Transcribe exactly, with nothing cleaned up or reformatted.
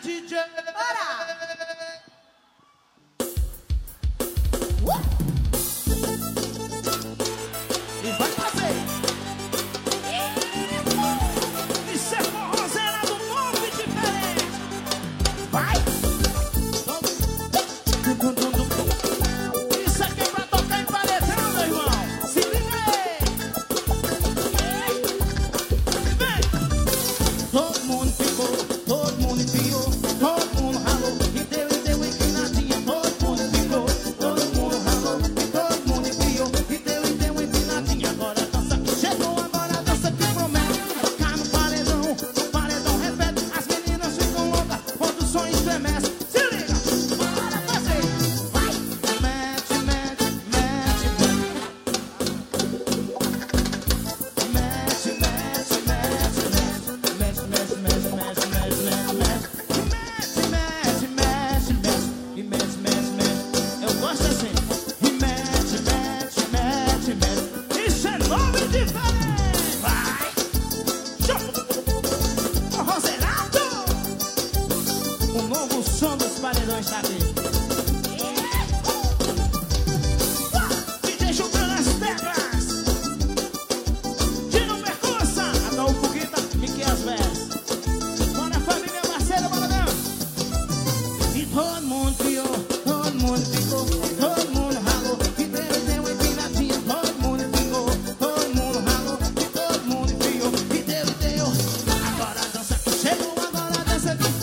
D J. Bora! E vai fazer. Isso é forrozeirado novo e diferente. Vai. Isso aqui é pra tocar em paredão, meu irmão. Se liga aí. Vem. Todo mundo ficou, todo mundo enfiou, todo mundo ralou e deu e deu empinadinha. Todo mundo ficou, todo mundo ralou e todo mundo enfiou e deu e deu empinadinha. Agora dança que chegou, agora dança que promete. Tocar no paredão, o paredão repete. As meninas ficam loucas quando o som estremece. Se liga, bora fazer. Vai, mete, mete, mete, mete. Mexe, mexe, mexe, mexe, mexe, mexe, mexe, mexe, mexe, mexe, mexe, mexe, mexe, e mexe, mexe, mexe. Eu gosto assim. E mexe, mexe, mexe, mexe. Isso é novo e diferente. Vai. Forrozeirado. O novo som dos paredões tá aqui. D J jogando as teclas. Tira o percursa, até o Fuguita e que as velhas. Bora família parceira, bora não. E todo mundo criou, todo mundo ficou, todo mundo ralou e deu e deu empinadinha. Todo mundo ficou, todo mundo ralou e todo mundo enfiou e deu e deu. Agora dança que chegou, agora dança que